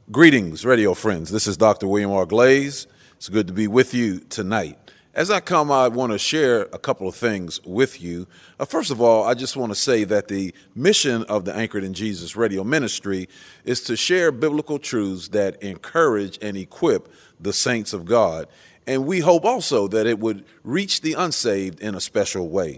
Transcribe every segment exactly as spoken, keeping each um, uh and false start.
Greetings, radio friends. This is Doctor William R. Glaze. It's good to be with you tonight. As I come, I want to share a couple of things with you. Uh, first of all, I just want to say that the mission of the Anchored in Jesus radio ministry is to share biblical truths that encourage and equip the saints of God. And we hope also that it would reach the unsaved in a special way.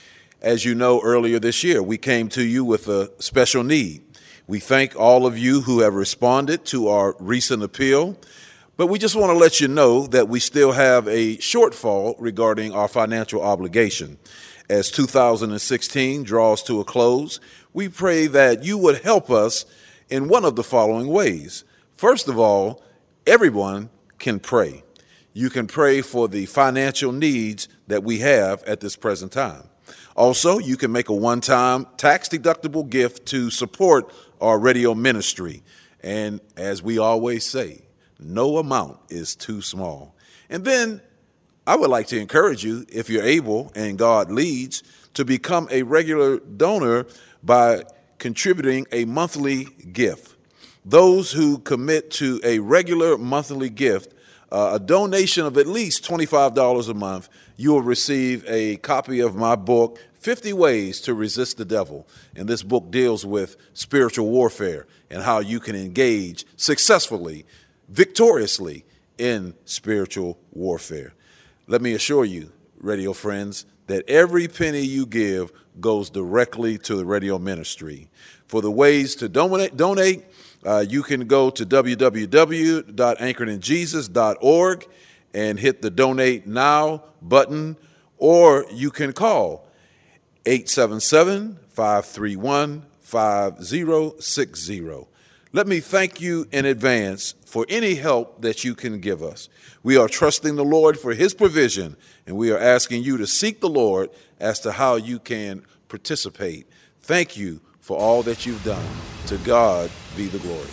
As you know, earlier this year, we came to you with a special need. We thank all of you who have responded to our recent appeal, but we just want to let you know that we still have a shortfall regarding our financial obligation. As two thousand sixteen draws to a close, we pray that you would help us in one of the following ways. First of all, everyone can pray. You can pray for the financial needs that we have at this present time. Also, you can make a one-time tax-deductible gift to support our radio ministry. And as we always say, no amount is too small. And then I would like to encourage you, if you're able and God leads, to become a regular donor by contributing a monthly gift. Those who commit to a regular monthly gift, uh, a donation of at least twenty-five dollars a month, you will receive a copy of my book, fifty Ways to Resist the Devil. And this book deals with spiritual warfare and how you can engage successfully, victoriously in spiritual warfare. Let me assure you, radio friends, that every penny you give goes directly to the radio ministry. For the ways to donate, donate uh, you can go to w w w dot anchored in jesus dot org and hit the Donate Now button, or you can call eight seven seven, five three one, five zero six zero. Let me thank you in advance for any help that you can give us. We are trusting the Lord for his provision, and we are asking you to seek the Lord as to how you can participate. Thank you for all that you've done. To God be the glory.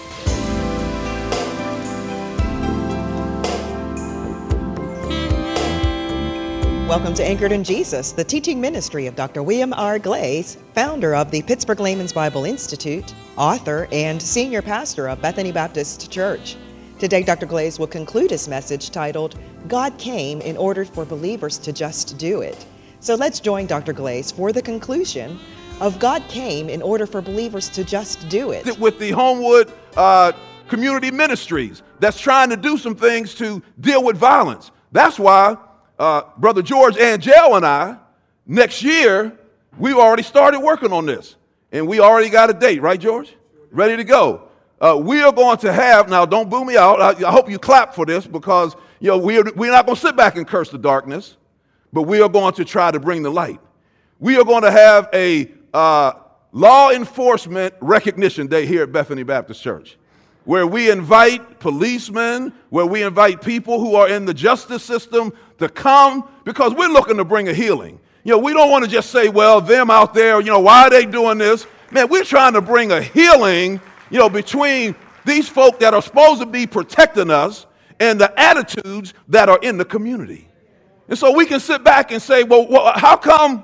Welcome to Anchored in Jesus, the teaching ministry of Doctor William R. Glaze, founder of the Pittsburgh Layman's Bible Institute, author, and senior pastor of Bethany Baptist Church. Today, Doctor Glaze will conclude his message titled, God Came in Order for Believers to Just Do It. So let's join Doctor Glaze for the conclusion of God Came in Order for Believers to Just Do It. With the Homewood uh, Community Ministries that's trying to do some things to deal with violence. That's why Uh, Brother George Angel and I, next year, we've already started working on this. And we already got a date, right, George? Ready to go. Uh, we are going to have, now don't boo me out, I, I hope you clap for this, because you know we're, we're not going to sit back and curse the darkness, but we are going to try to bring the light. We are going to have a uh, law enforcement recognition day here at Bethany Baptist Church, where we invite policemen, where we invite people who are in the justice system to come, because we're looking to bring a healing. You know, we don't want to just say, well, them out there, you know, why are they doing this? Man, we're trying to bring a healing, you know, between these folk that are supposed to be protecting us and the attitudes that are in the community. And so we can sit back and say, well, well how come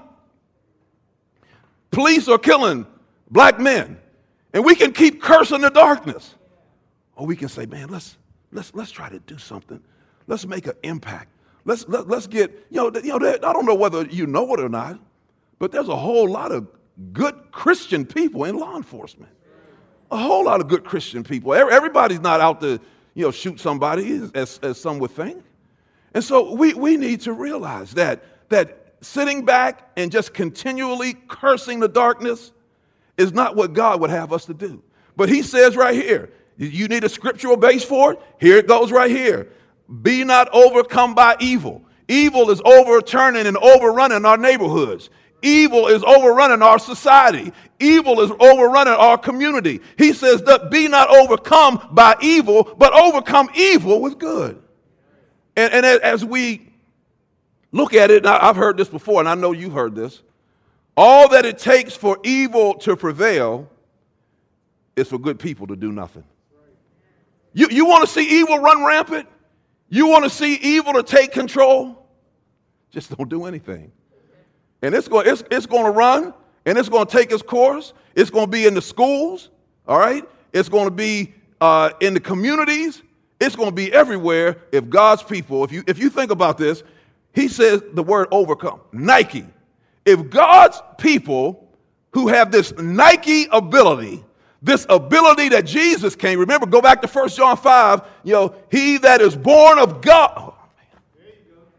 police are killing black men? And we can keep cursing the darkness. Or we can say, man, let's let's let's try to do something. Let's make an impact. Let's let, let's get, you know, you know. I don't know whether you know it or not, but there's a whole lot of good Christian people in law enforcement. A whole lot of good Christian people. Everybody's not out to, you know, shoot somebody, as as some would think. And so we we need to realize that that sitting back and just continually cursing the darkness is not what God would have us to do. But he says right here, you need a scriptural base for it? Here it goes right here. Be not overcome by evil. Evil is overturning and overrunning our neighborhoods. Evil is overrunning our society. Evil is overrunning our community. He says that be not overcome by evil, but overcome evil with good. And, and as we look at it, and I've heard this before, and I know you've heard this, all that it takes for evil to prevail is for good people to do nothing. You, you want to see evil run rampant? You want to see evil to take control? Just don't do anything. And it's going, it's, it's going to run, and it's going to take its course. It's going to be in the schools, all right? It's going to be uh, in the communities. It's going to be everywhere if God's people, if you, if you think about this, he says the word overcome, Nike. If God's people who have this Nike ability, this ability that Jesus came, remember, go back to First John five, you know, he that is born of God, oh, man.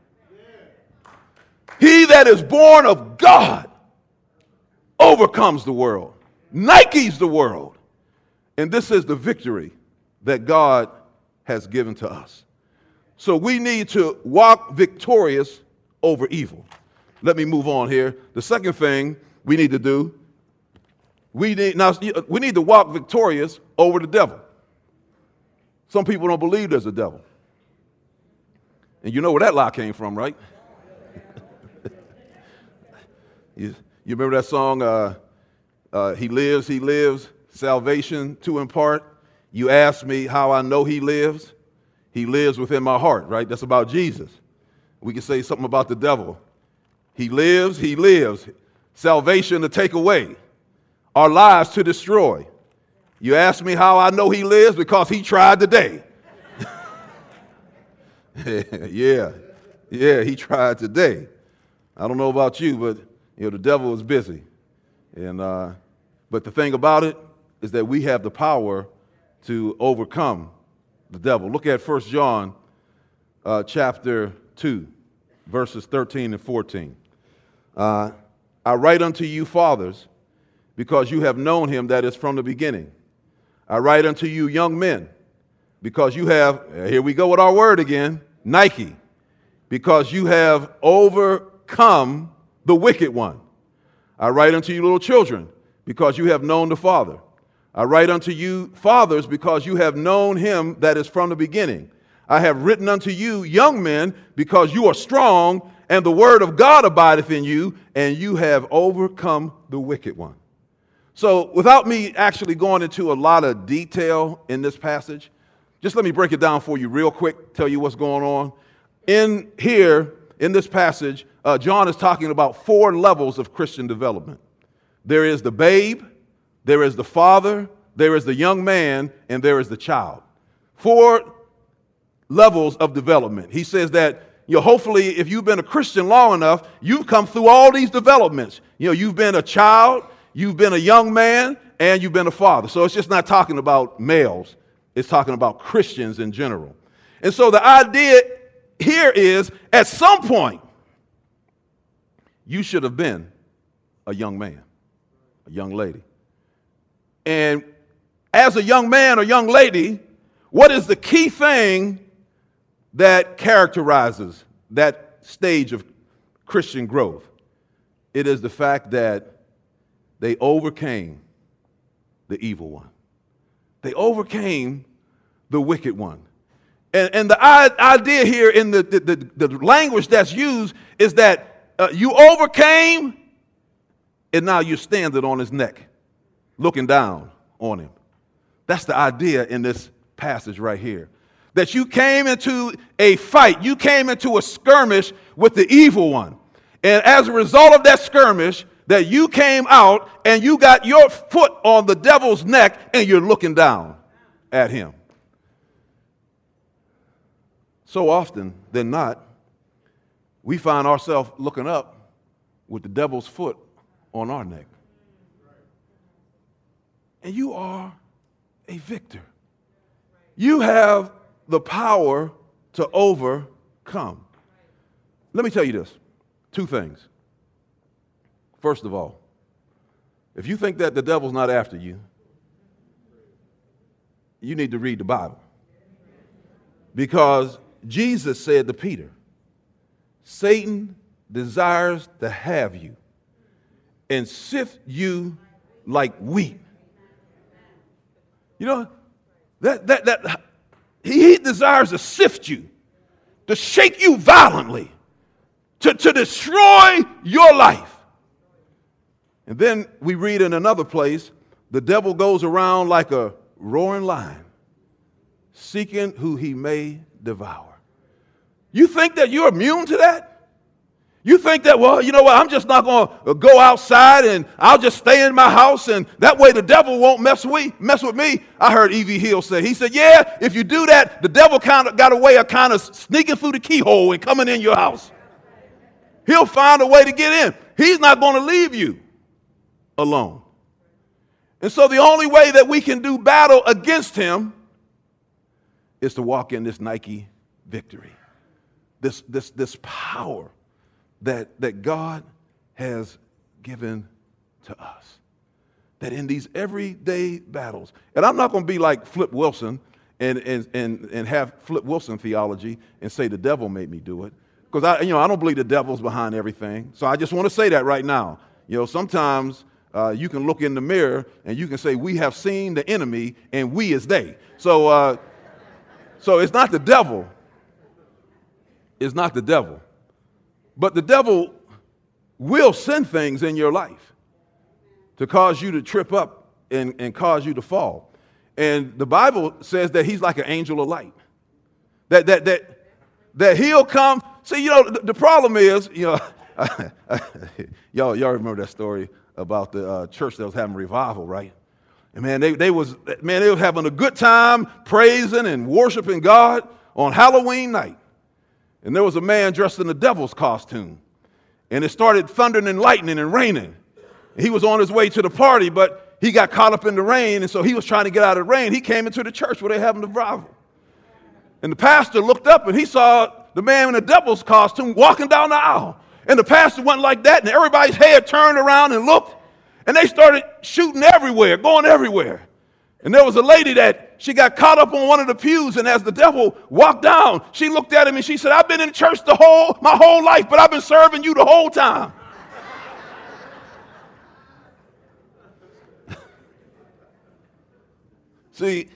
He that is born of God overcomes the world, Nike's the world. And this is the victory that God has given to us. So we need to walk victorious over evil. Let me move on here. The second thing we need to do, we need now we need to walk victorious over the devil. Some people don't believe there's a devil. And you know where that lie came from, right? you, you remember that song, uh, uh, He Lives, He Lives, Salvation to Impart? You ask me how I know he lives. He lives within my heart, right? That's about Jesus. We can say something about the devil. He lives, he lives. Salvation to take away. Our lives to destroy. You ask me how I know he lives? Because he tried today. yeah, yeah, he tried today. I don't know about you, but you know the devil is busy. And uh, but the thing about it is that we have the power to overcome the devil. Look at First John uh, chapter two, verses thirteen and fourteen. Uh, I write unto you, fathers, because you have known him that is from the beginning. I write unto you, young men, because you have, here we go with our word again, Nike, because you have overcome the wicked one. I write unto you, little children, because you have known the Father. I write unto you, fathers, because you have known him that is from the beginning. I have written unto you, young men, because you are strong, and the word of God abideth in you, and you have overcome the wicked one. So without me actually going into a lot of detail in this passage, just let me break it down for you real quick, tell you what's going on. In here, in this passage, uh, John is talking about four levels of Christian development. There is the babe, there is the father, there is the young man, and there is the child. Four levels of development. He says that, you know, hopefully if you've been a Christian long enough, you've come through all these developments. You know, you've been a child, you've been a young man, and you've been a father. So it's just not talking about males. It's talking about Christians in general. And so the idea here is, at some point, you should have been a young man, a young lady. And as a young man or young lady, what is the key thing that characterizes that stage of Christian growth? It is the fact that they overcame the evil one. They overcame the wicked one. And, and the idea here in the, the, the, the language that's used is that uh, you overcame, and now you're standing on his neck, looking down on him. That's the idea in this passage right here. That you came into a fight, you came into a skirmish with the evil one. And as a result of that skirmish, that you came out and you got your foot on the devil's neck and you're looking down at him. So often than not, we find ourselves looking up with the devil's foot on our neck. And you are a victor. You have the power to overcome. Let me tell you this, two things. First of all, if you think that the devil's not after you, you need to read the Bible. Because Jesus said to Peter, Satan desires to have you and sift you like wheat. You know, that that that he, he desires to sift you, to shake you violently, to, to destroy your life. And then we read in another place, the devil goes around like a roaring lion, seeking who he may devour. You think that you're immune to that? You think that, well, you know what, I'm just not going to go outside and I'll just stay in my house and that way the devil won't mess with, mess with me. I heard E V Hill say, he said, yeah, if you do that, the devil kind of got a way of kind of sneaking through the keyhole and coming in your house. He'll find a way to get in. He's not going to leave you alone. And so the only way that we can do battle against him is to walk in this Nike victory, this, this, this power that, that God has given to us. That in these everyday battles, and I'm not going to be like Flip Wilson and, and, and, and have Flip Wilson theology and say the devil made me do it. Because I, you know, I don't believe the devil's behind everything. So I just want to say that right now. You know, sometimes uh, you can look in the mirror and you can say, we have seen the enemy and we is they. So, uh, so it's not the devil. It's not the devil. But the devil will send things in your life to cause you to trip up and, and cause you to fall. And the Bible says that he's like an angel of light. That, that, that, that he'll come. See, you know, the, the problem is, you know, y'all, y'all remember that story about the uh, church that was having revival, right? And man, they, they was, man, they was having a good time praising and worshiping God on Halloween night. And there was a man dressed in the devil's costume. And it started thundering and lightning and raining. He was on his way to the party, but he got caught up in the rain. And so he was trying to get out of the rain. He came into the church where they having the revival. And the pastor looked up and he saw the man in the devil's costume walking down the aisle. And the pastor went like that, and everybody's head turned around and looked. And they started shooting everywhere, going everywhere. And there was a lady that she got caught up on one of the pews, and as the devil walked down, she looked at him and she said, I've been in church the whole, my whole life, but I've been serving you the whole time. See,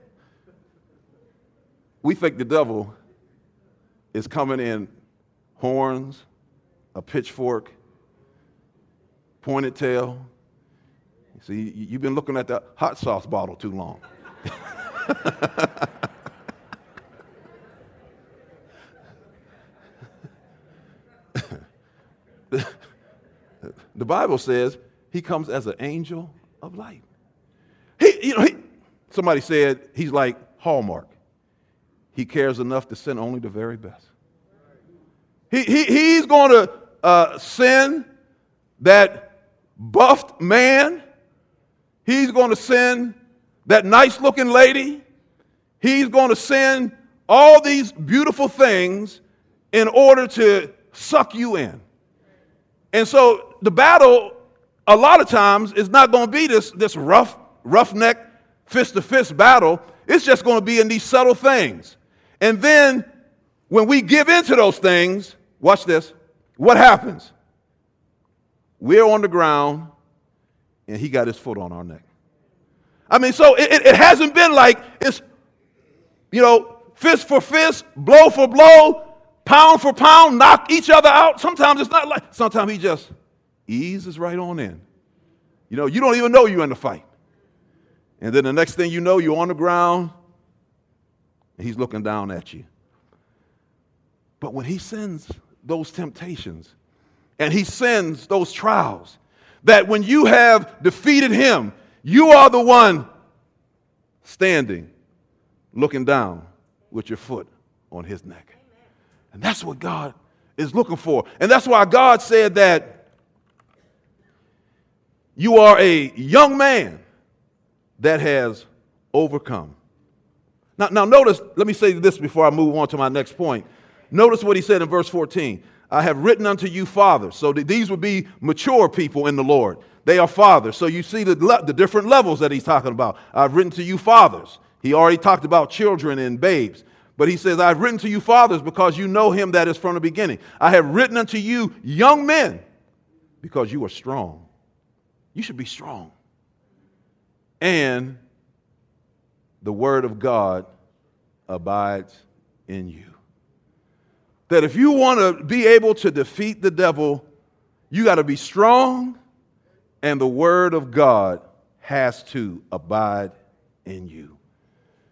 we think the devil is coming in horns, a pitchfork, pointed tail. See, you've been looking at the hot sauce bottle too long. The Bible says he comes as an angel of light. He, you know, he, somebody said he's like Hallmark. He cares enough to send only the very best. He, he, he's going to uh, send that buffed man. He's going to send that nice-looking lady. He's going to send all these beautiful things in order to suck you in. And so the battle, a lot of times, is not going to be this, this rough, roughneck, fist-to-fist battle. It's just going to be in these subtle things. And then when we give into those things, watch this, what happens? We're on the ground, and he got his foot on our neck. I mean, so it, it hasn't been like it's, you know, fist for fist, blow for blow, pound for pound, knock each other out. Sometimes it's not like, sometimes he just eases right on in. You know, you don't even know you're in the fight. And then the next thing you know, you're on the ground, and he's looking down at you. But when he sends those temptations, and he sends those trials, that when you have defeated him, you are the one standing, looking down with your foot on his neck. And that's what God is looking for. And that's why God said that you are a young man that has overcome. Now, now notice, let me say this before I move on to my next point. Notice what he said in verse fourteen. I have written unto you fathers. So that these would be mature people in the Lord. They are fathers. So you see the, the different levels that he's talking about. I've written to you fathers. He already talked about children and babes. But he says, I've written to you fathers because you know him that is from the beginning. I have written unto you young men because you are strong. You should be strong. And the word of God abides in you. That if you want to be able to defeat the devil, you got to be strong, and the word of God has to abide in you.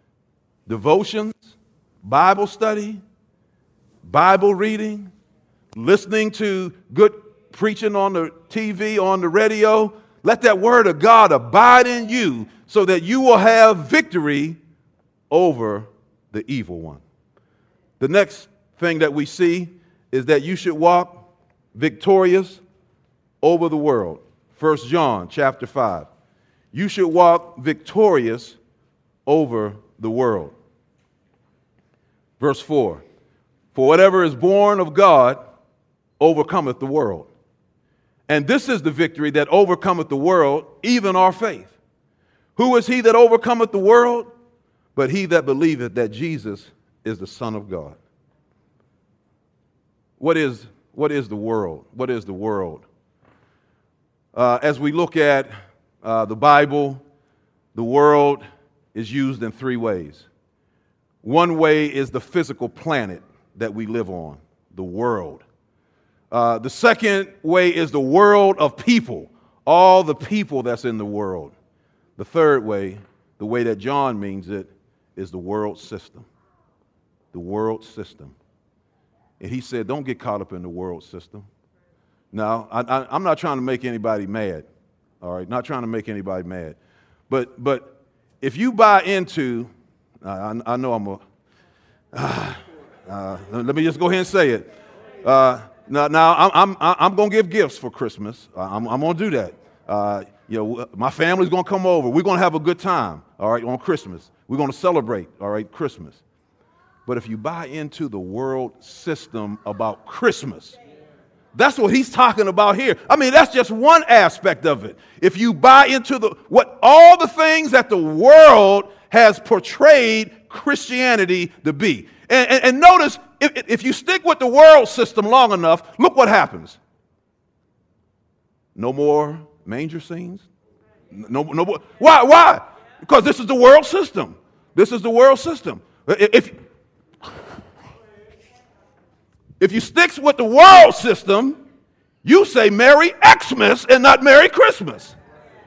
Devotions, Bible study, Bible reading, listening to good preaching on the T V, on the radio. Let that word of God abide in you so that you will have victory over the evil one. The next thing that we see is that you should walk victorious over the world. First John chapter five. You should walk victorious over the world. Verse four. For whatever is born of God overcometh the world. And this is the victory that overcometh the world, even our faith. Who is he that overcometh the world? But he that believeth that Jesus is the Son of God. What is, what is the world? What is the world? Uh, as we look at uh, the Bible, the world is used in three ways. One way is the physical planet that we live on, the world. Uh, the second way is the world of people, all the people that's in the world. The third way, the way that John means it, is the world system. The world system. And he said, don't get caught up in the world system. Now, I, I, I'm not trying to make anybody mad, all right? Not trying to make anybody mad. But but if you buy into, I, I know I'm a, uh, uh, let me just go ahead and say it. Uh, now, now I'm I'm I'm gonna give gifts for Christmas. I'm I'm gonna do that. Uh, you know, my family's gonna come over. We're gonna have a good time, all right, on Christmas. We're gonna celebrate, all right, Christmas. But if you buy into the world system about Christmas, that's what he's talking about here. I mean, that's just one aspect of it. If you buy into the what all the things that the world has portrayed Christianity to be. And, and, and notice, if, if you stick with the world system long enough, look what happens. No more manger scenes. No, no more. Why? Why? Because this is the world system. This is the world system. If, if you stick with the world system, you say Merry Xmas and not Merry Christmas.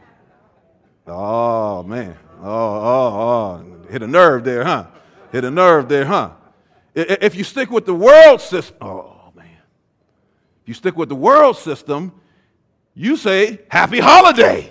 Oh, man. Oh, oh, oh. Hit a nerve there, huh? Hit a nerve there, huh? If you stick with the world system, oh, man. If you stick with the world system, you say Happy Holiday.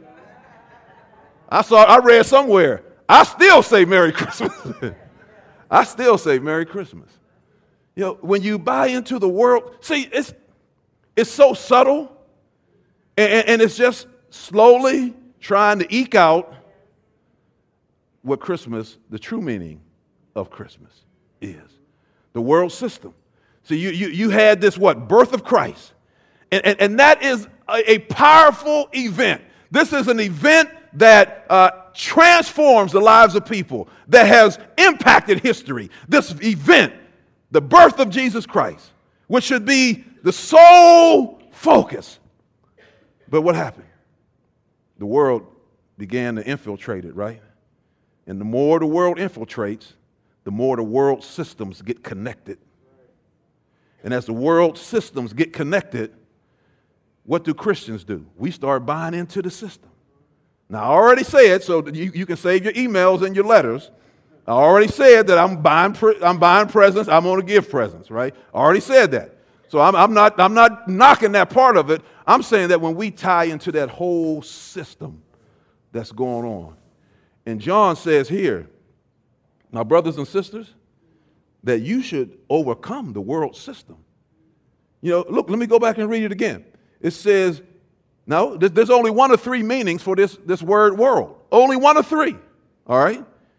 I saw, I read somewhere, I still say Merry Christmas. I still say Merry Christmas. You know, when you buy into the world, see, it's it's so subtle, and, and it's just slowly trying to eke out what Christmas, the true meaning of Christmas is. The world system. So you you you had this, what, birth of Christ. And, and, and that is a, a powerful event. This is an event that uh, transforms the lives of people, that has impacted history. This event, the birth of Jesus Christ, which should be the sole focus. But what happened? The world began to infiltrate it, right? And the more the world infiltrates, the more the world systems get connected. And as the world systems get connected, what do Christians do? We start buying into the system. Now, I already said, so you, you can save your emails and your letters. I already said that I'm buying pre- I'm buying presents. I'm going to give presents, right? I already said that. So I'm, I'm not I'm not knocking that part of it. I'm saying that when we tie into that whole system that's going on, and John says here, my brothers and sisters, that you should overcome the world system. You know, look, let me go back and read it again. It says, no, there's only one of three meanings for this, this word world. Only one of three, all right?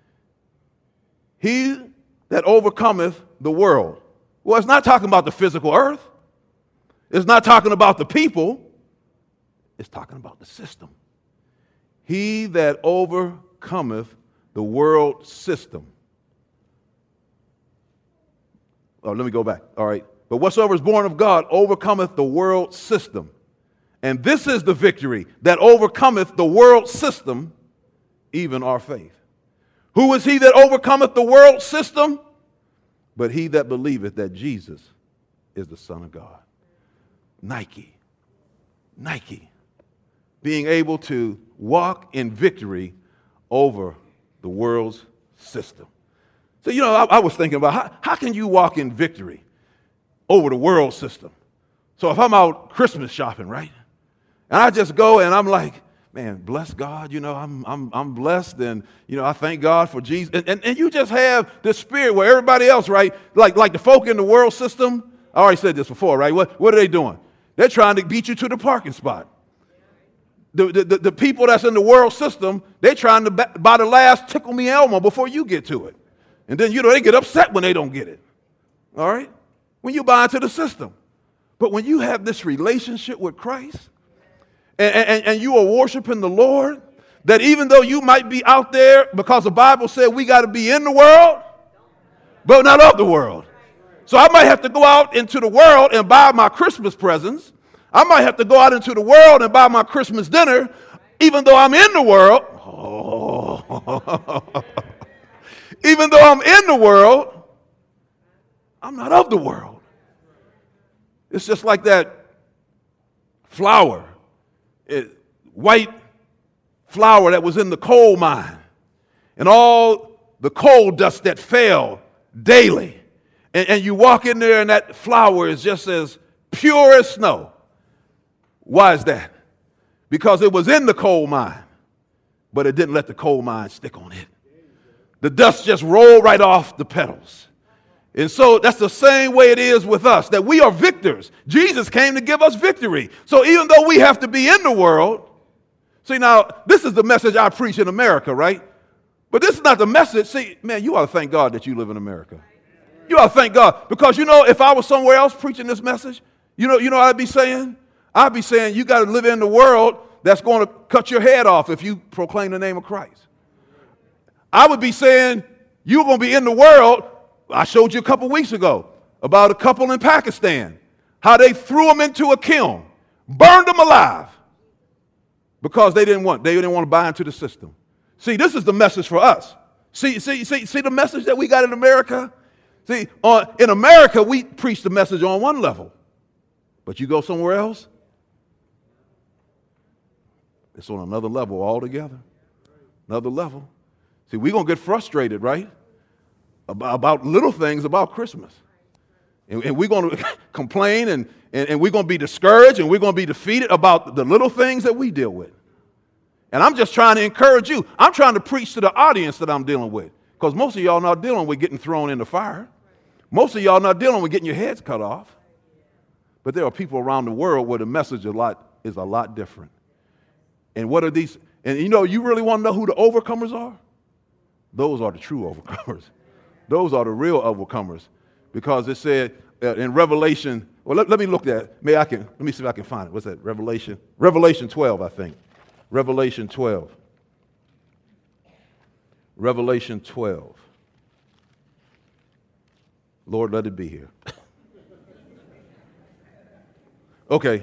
He that overcometh the world. Well, it's not talking about the physical earth. It's not talking about the people. It's talking about the system. He that overcometh the world system. Oh, let me go back. All right. But whatsoever is born of God overcometh the world system. And this is the victory that overcometh the world system, even our faith. Who is he that overcometh the world system? But he that believeth that Jesus is the Son of God. Nike. Nike. Being able to walk in victory over the world's system. So, you know, I, I was thinking about how, how can you walk in victory? over the world system. So if I'm out Christmas shopping, right, and I just go and I'm like, man, bless God, you know, I'm I'm I'm blessed, and you know, I thank God for Jesus. And, and, and you just have this spirit where everybody else, right, like like the folk in the world system. I already said this before, right? What what are they doing? They're trying to beat you to the parking spot. The, the, the people that's in the world system, they're trying to buy the last Tickle Me Elmo before you get to it. And then, you know, they get upset when they don't get it. All right? When you buy into the system. But when you have this relationship with Christ and, and, and you are worshiping the Lord, that even though you might be out there, because the Bible said we got to be in the world, but not of the world. So I might have to go out into the world and buy my Christmas presents. I might have to go out into the world and buy my Christmas dinner, even though I'm in the world. Oh. Even though I'm in the world, I'm not of the world. It's just like that flour, it, white flour that was in the coal mine, and all the coal dust that fell daily. And, and you walk in there and that flour is just as pure as snow. Why is that? Because it was in the coal mine, but it didn't let the coal mine stick on it. The dust just rolled right off the petals. And so that's the same way it is with us, that we are victors. Jesus came to give us victory. So even though we have to be in the world, see now, this is the message I preach in America, right? But this is not the message. See, man, you ought to thank God that you live in America. You ought to thank God. Because you know, if I was somewhere else preaching this message, you know, you know what I'd be saying? I'd be saying you got to live in the world that's going to cut your head off if you proclaim the name of Christ. I would be saying you're going to be in the world. I showed you a couple weeks ago about a couple in Pakistan, how they threw them into a kiln, burned them alive because they didn't want, they didn't want to buy into the system. See, this is the message for us. See, see, see, see the message that we got in America? See, on, in America, we preach the message on one level, but you go somewhere else, it's on another level altogether. Another level. See, we're going to get frustrated, right? About, about little things about Christmas. And, and we're going to complain and, and, and we're going to be discouraged and we're going to be defeated about the little things that we deal with. And I'm just trying to encourage you. I'm trying to preach to the audience that I'm dealing with. Because most of y'all not dealing with getting thrown in the fire. Most of y'all not dealing with getting your heads cut off. But there are people around the world where the message a lot, is a lot different. And what are these? And you know, you really want to know who the overcomers are? Those are the true overcomers. Those are the real overcomers. Because it said uh, in Revelation, well, let, let me look at it. Maybe I can, let me see if I can find it. What's that? Revelation? Revelation twelve, I think. Revelation twelve. Revelation twelve. Lord, let it be here. Okay.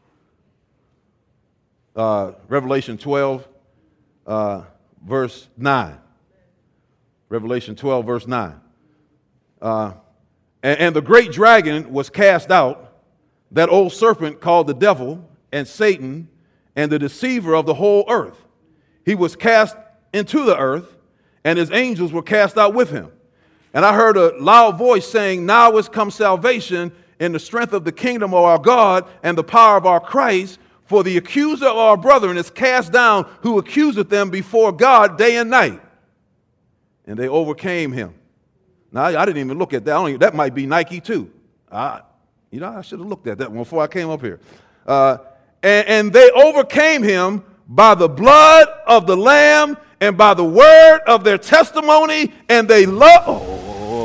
Uh, Revelation twelve, uh, verse nine. Revelation twelve, verse nine. Uh, and, and the great dragon was cast out, that old serpent called the devil and Satan, and the deceiver of the whole earth. He was cast into the earth, and his angels were cast out with him. And I heard a loud voice saying, now is come salvation in the strength of the kingdom of our God and the power of our Christ. For the accuser of our brethren is cast down, who accuseth them before God day and night. And they overcame him. Now, I, I didn't even look at that. I don't even, that might be Nike too. I, you know, I should have looked at that one before I came up here. Uh, and, and they overcame him by the blood of the Lamb and by the word of their testimony, and they love. Oh.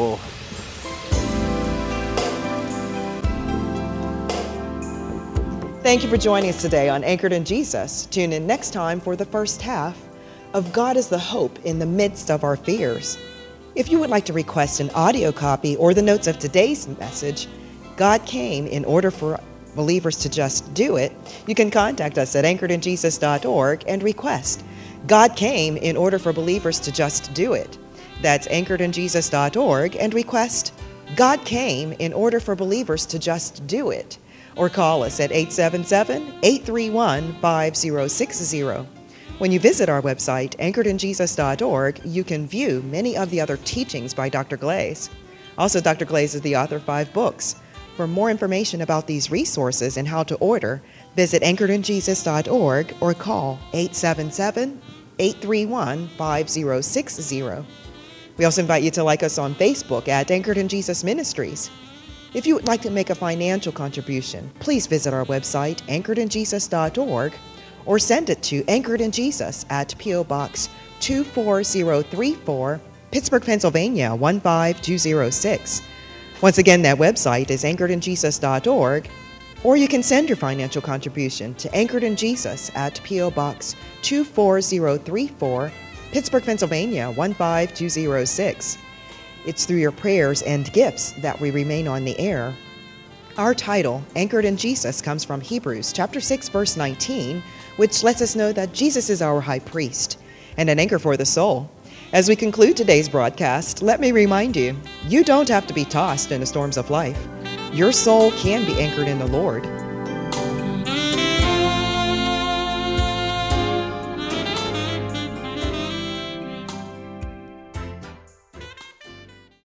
Thank you for joining us today on Anchored in Jesus. Tune in next time for the first half of God is the Hope in the Midst of Our Fears. If you would like to request an audio copy or the notes of today's message, God Came in Order for Believers to Just Do It, you can contact us at anchored in jesus dot org and request God Came in Order for Believers to Just Do It. That's anchored in jesus dot org and request God Came in Order for Believers to Just Do It. Or call us at eight seven seven, eight three one, five zero six zero. When you visit our website, anchored in jesus dot org, you can view many of the other teachings by Doctor Glaze. Also, Doctor Glaze is the author of five books, For more information about these resources and how to order, visit anchored in jesus dot org or call eight seven seven, eight three one, five zero six zero. We also invite you to like us on Facebook at Anchored in Jesus Ministries. If you would like to make a financial contribution, please visit our website, anchored in jesus dot org, or send it to Anchored in Jesus at P O. Box two four zero three four, Pittsburgh, Pennsylvania one five two zero six. Once again, that website is anchored in jesus dot org, or you can send your financial contribution to Anchored in Jesus at P O. Box two four zero three four, Pittsburgh, Pennsylvania one five two zero six. It's through your prayers and gifts that we remain on the air. Our title, Anchored in Jesus, comes from Hebrews chapter six, verse nineteen, which lets us know that Jesus is our high priest and an anchor for the soul. As we conclude today's broadcast, let me remind you, you don't have to be tossed in the storms of life. Your soul can be anchored in the Lord.